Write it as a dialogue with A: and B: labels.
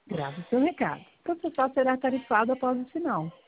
A: Grave seu recado. O processado será tarifado após o sinal.